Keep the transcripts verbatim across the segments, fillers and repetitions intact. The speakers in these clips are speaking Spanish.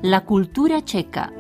La cultura checa.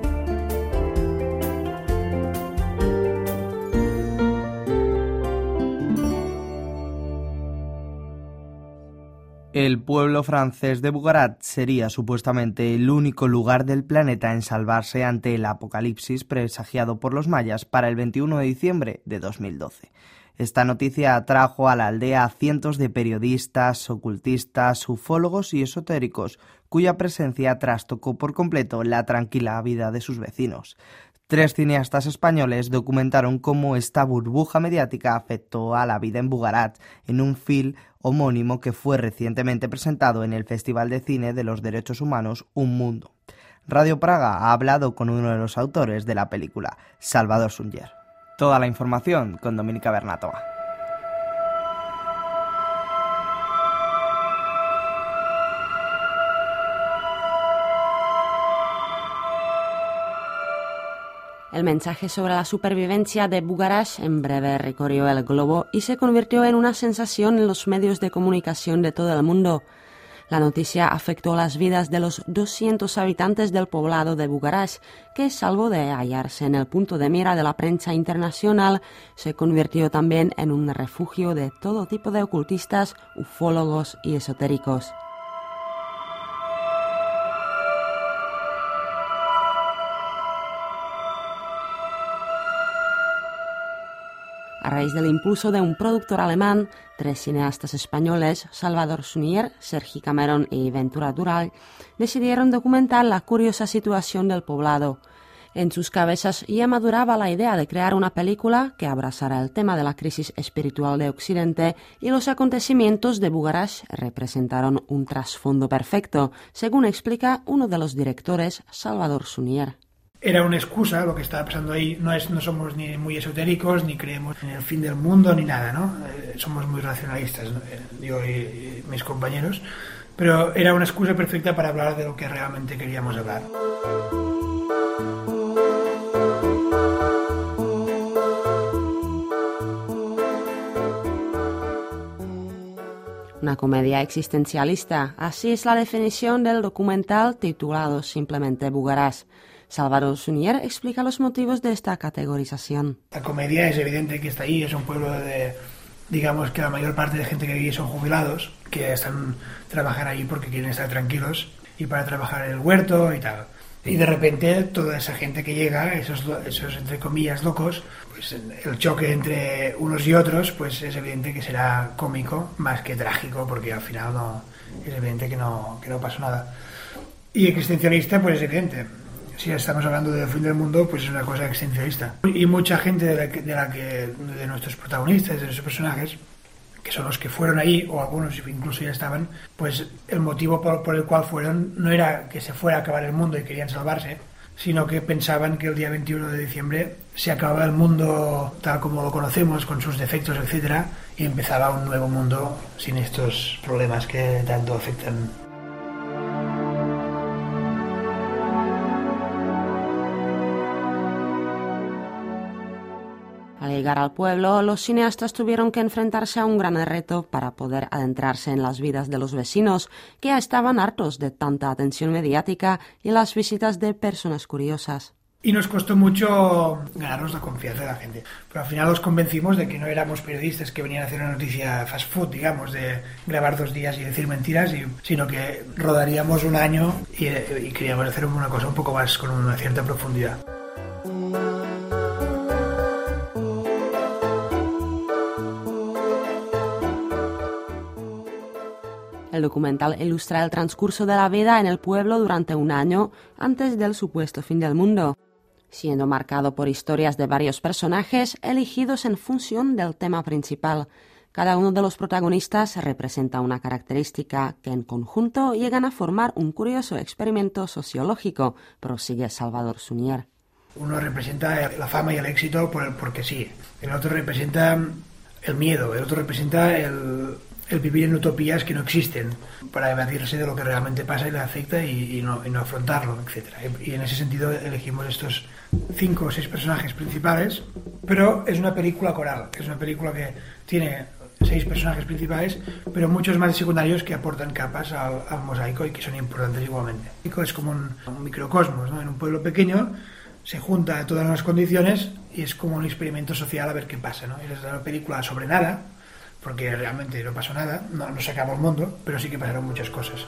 El pueblo francés de Bugarat sería supuestamente el único lugar del planeta en salvarse ante el apocalipsis presagiado por los mayas para el veintiuno de diciembre de dos mil doce. Esta noticia atrajo a la aldea a cientos de periodistas, ocultistas, ufólogos y esotéricos, cuya presencia trastocó por completo la tranquila vida de sus vecinos. Tres cineastas españoles documentaron cómo esta burbuja mediática afectó a la vida en Bugarat en un film homónimo que fue recientemente presentado en el Festival de Cine de los Derechos Humanos Un Mundo. Radio Praga ha hablado con uno de los autores de la película, Salvador Sunyer. Toda la información con Dominika Bernatova. El mensaje sobre la supervivencia de Bugarat en breve recorrió el globo y se convirtió en una sensación en los medios de comunicación de todo el mundo. La noticia afectó las vidas de los doscientos habitantes del poblado de Bugarat, que, salvo de hallarse en el punto de mira de la prensa internacional, se convirtió también en un refugio de todo tipo de ocultistas, ufólogos y esotéricos. A raíz del impulso de un productor alemán, tres cineastas españoles, Salvador Sunyer, Sergi Cameron y Ventura Dural, decidieron documentar la curiosa situación del poblado. En sus cabezas ya maduraba la idea de crear una película que abrazara el tema de la crisis espiritual de Occidente, y los acontecimientos de Bugarat representaron un trasfondo perfecto, según explica uno de los directores, Salvador Sunyer. Era una excusa lo que estaba pasando ahí. No es, no somos ni muy esotéricos, ni creemos en el fin del mundo, ni nada, ¿no? Eh, somos muy racionalistas, ¿no? eh, yo y, y mis compañeros. Pero era una excusa perfecta para hablar de lo que realmente queríamos hablar. Una comedia existencialista, así es la definición del documental titulado simplemente Bugarat. Salvador Sunyer explica los motivos de esta categorización. La comedia es evidente que está ahí, es un pueblo de, digamos que la mayor parte de gente que vive son jubilados, que están trabajando ahí porque quieren estar tranquilos y para trabajar en el huerto y tal. Y de repente toda esa gente que llega, esos, esos entre comillas locos, pues el choque entre unos y otros, pues es evidente que será cómico más que trágico, porque al final no, es evidente que no, que no pasó nada. Y existencialista, pues es evidente. Si estamos hablando del fin del mundo, pues es una cosa existencialista. Y mucha gente de la que, de, la que, de nuestros protagonistas, de nuestros personajes, que son los que fueron ahí, o algunos incluso ya estaban, pues el motivo por, por el cual fueron no era que se fuera a acabar el mundo y querían salvarse, sino que pensaban que el día veintiuno de diciembre se acababa el mundo tal como lo conocemos, con sus defectos, etcétera, y empezaba un nuevo mundo sin estos problemas que tanto afectan. Al llegar al pueblo, los cineastas tuvieron que enfrentarse a un gran reto para poder adentrarse en las vidas de los vecinos, que ya estaban hartos de tanta atención mediática y las visitas de personas curiosas. Y nos costó mucho ganarnos la confianza de la gente. Pero al final los convencimos de que no éramos periodistas que venían a hacer una noticia fast food, digamos, de grabar dos días y decir mentiras, y, sino que rodaríamos un año y, y queríamos hacer una cosa un poco más con una cierta profundidad. El documental ilustra el transcurso de la vida en el pueblo durante un año antes del supuesto fin del mundo, siendo marcado por historias de varios personajes elegidos en función del tema principal. Cada uno de los protagonistas representa una característica que en conjunto llegan a formar un curioso experimento sociológico, prosigue Salvador Sunyer. Uno representa la fama y el éxito por el, porque sí, el otro representa el miedo, el otro representa el... el vivir en utopías que no existen, para evadirse de lo que realmente pasa y le afecta y, y, no, y no afrontarlo, etcétera. Y en ese sentido elegimos estos cinco o seis personajes principales, pero es una película coral, es una película que tiene seis personajes principales, pero muchos más secundarios que aportan capas al, al mosaico y que son importantes igualmente. Es como un, un microcosmos, ¿no? En un pueblo pequeño se junta todas las condiciones y es como un experimento social a ver qué pasa, ¿no? Es una película sobre nada, porque realmente no pasó nada, no, no se acabó el mundo, pero sí que pasaron muchas cosas.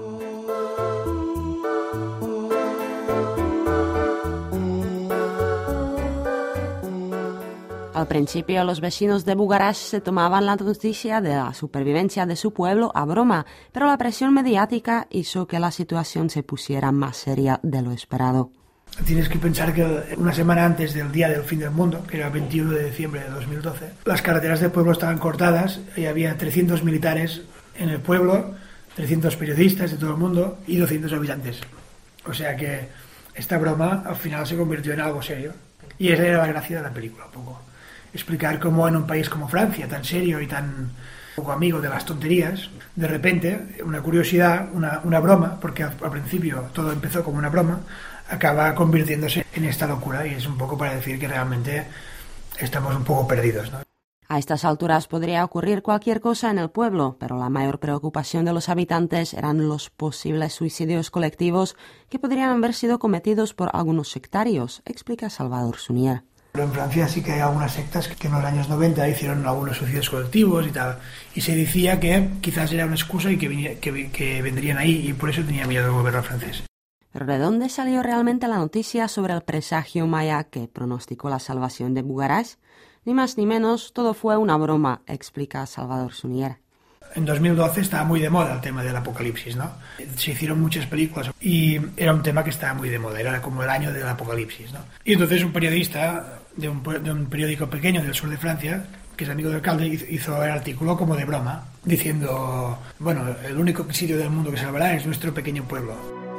Al principio, los vecinos de Bugarach se tomaban la noticia de la supervivencia de su pueblo a broma, pero la presión mediática hizo que la situación se pusiera más seria de lo esperado. Tienes que pensar que una semana antes del día del fin del mundo, que era el veintiuno de diciembre de dos mil doce, las carreteras del pueblo estaban cortadas y había trescientos militares en el pueblo, trescientos periodistas de todo el mundo y doscientos habitantes. O sea que esta broma al final se convirtió en algo serio. Y esa era la gracia de la película, un poco. Explicar cómo en un país como Francia, tan serio y tan poco amigo de las tonterías, de repente, una curiosidad, una, una broma, porque al, al principio todo empezó como una broma, acaba convirtiéndose en esta locura, y es un poco para decir que realmente estamos un poco perdidos, ¿no? A estas alturas podría ocurrir cualquier cosa en el pueblo, pero la mayor preocupación de los habitantes eran los posibles suicidios colectivos que podrían haber sido cometidos por algunos sectarios, explica Salvador Sunyer. Pero en Francia sí que hay algunas sectas que en los años noventa hicieron algunos suicidios colectivos y tal, y se decía que quizás era una excusa y que, venía, que, que vendrían ahí, y por eso tenía miedo el gobierno francés. ¿Pero de dónde salió realmente la noticia sobre el presagio maya que pronosticó la salvación de Bugarach? Ni más ni menos, todo fue una broma, explica Salvador Sunyer. En dos mil doce estaba muy de moda el tema del apocalipsis, ¿no? Se hicieron muchas películas y era un tema que estaba muy de moda, era como el año del apocalipsis, ¿no? Y entonces un periodista de un, de un periódico pequeño del sur de Francia, que es amigo del alcalde, hizo el artículo como de broma, diciendo, bueno, el único sitio del mundo que salvará es nuestro pequeño pueblo.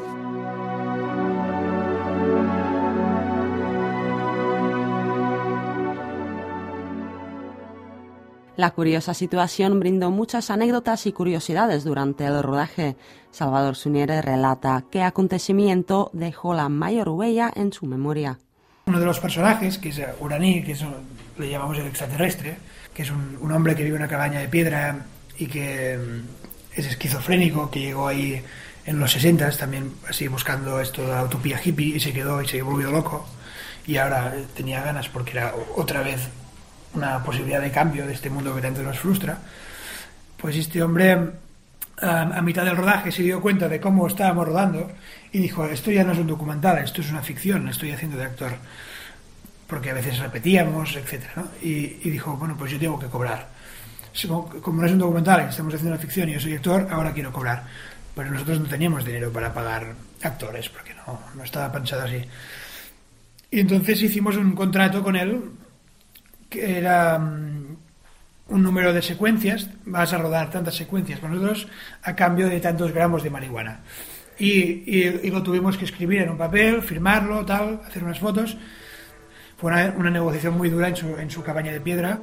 La curiosa situación brindó muchas anécdotas y curiosidades durante el rodaje. Salvador Sunyer relata qué acontecimiento dejó la mayor huella en su memoria. Uno de los personajes, que es Urani, que es, le llamamos el extraterrestre, que es un, un hombre que vive en una cabaña de piedra y que es esquizofrénico, que llegó ahí en los sesentas, también así buscando esto de la utopía hippie, y se quedó y se volvió loco, y ahora tenía ganas porque era otra vez una posibilidad de cambio de este mundo que tanto nos frustra. Pues este hombre a, a mitad del rodaje se dio cuenta de cómo estábamos rodando y dijo, esto ya no es un documental, esto es una ficción, estoy haciendo de actor, porque a veces repetíamos, etcétera, ¿no? Y, y dijo, bueno, pues yo tengo que cobrar. Como, como no es un documental, estamos haciendo una ficción y yo soy actor, ahora quiero cobrar. Pero nosotros no teníamos dinero para pagar actores, porque no, no estaba pensado así. Y entonces hicimos un contrato con él, que era um, un número de secuencias, vas a rodar tantas secuencias con nosotros a cambio de tantos gramos de marihuana. Y, y, y lo tuvimos que escribir en un papel, firmarlo, tal, hacer unas fotos. Fue una, una negociación muy dura en su, en su cabaña de piedra.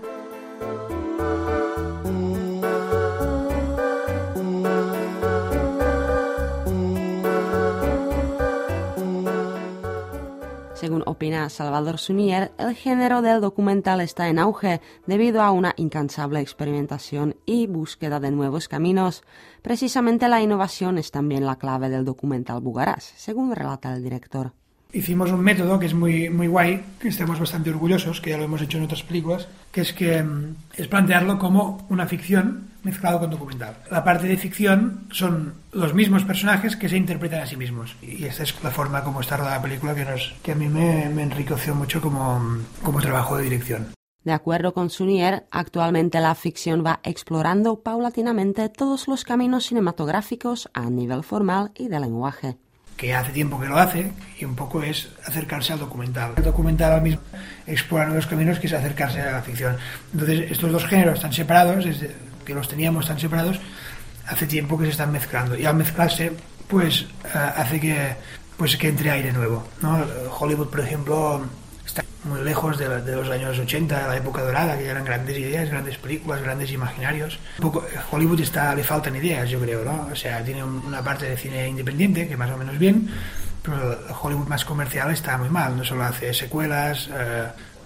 Según opina Salvador Sunyer, el género del documental está en auge debido a una incansable experimentación y búsqueda de nuevos caminos. Precisamente la innovación es también la clave del documental Bugarach, según relata el director. Hicimos un método que es muy, muy guay, que estamos bastante orgullosos, que ya lo hemos hecho en otras películas, que es que es plantearlo como una ficción mezclado con documental. La parte de ficción son los mismos personajes que se interpretan a sí mismos. Y esta es la forma como está rodada la película que, nos, que a mí me, me enriqueció mucho como, como trabajo de dirección. De acuerdo con Sunyer, actualmente la ficción va explorando paulatinamente todos los caminos cinematográficos a nivel formal y de lenguaje. Que hace tiempo que lo hace, y un poco es acercarse al documental. El documental al mismo explora nuevos caminos, que es acercarse a la ficción. Entonces, estos dos géneros están separados, desde que los teníamos tan separados, hace tiempo que se están mezclando. Y al mezclarse, pues, uh, hace que, pues, que entre aire nuevo, ¿no? Hollywood, por ejemplo, está muy lejos de, la, de los años ochenta, la época dorada, que eran grandes ideas, grandes películas, grandes imaginarios. Un poco, Hollywood está, le faltan ideas, yo creo, ¿no? O sea, tiene una parte de cine independiente, que más o menos bien, pero Hollywood más comercial está muy mal. No solo hace secuelas, eh,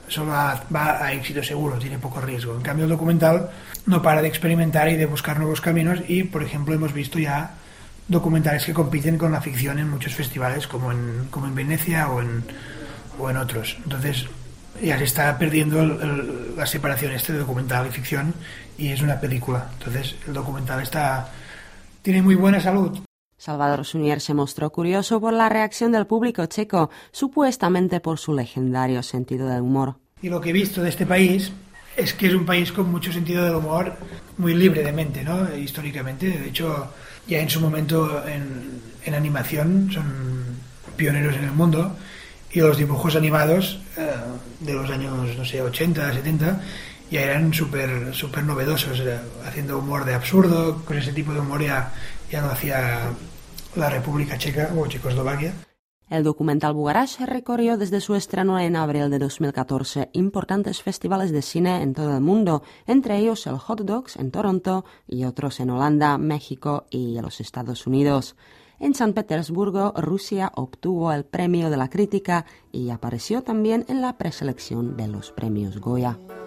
solo va a éxito seguro, tiene poco riesgo. En cambio el documental no para de experimentar y de buscar nuevos caminos y, por ejemplo, hemos visto ya documentales que compiten con la ficción en muchos festivales como en, como en Venecia o en, o en otros. Entonces ya se está perdiendo el, el, la separación este de documental y ficción y es una película. Entonces el documental está tiene muy buena salud. Salvador Sunyer se mostró curioso por la reacción del público checo, supuestamente por su legendario sentido del humor. Y lo que he visto de este país es que es un país con mucho sentido del humor, muy libre de mente, ¿no? Históricamente. De hecho, ya en su momento en, en animación son pioneros en el mundo y los dibujos animados eh, de los años, no sé, ochenta, setenta, ya eran súper súper novedosos, eh, haciendo humor de absurdo. Con ese tipo de humor ya, ya lo hacía la República Checa o Checoslovaquia. El documental Bugarash recorrió desde su estreno en abril de dos mil catorce importantes festivales de cine en todo el mundo, entre ellos el Hot Dogs en Toronto y otros en Holanda, México y los Estados Unidos. En San Petersburgo, Rusia obtuvo el premio de la crítica y apareció también en la preselección de los premios Goya.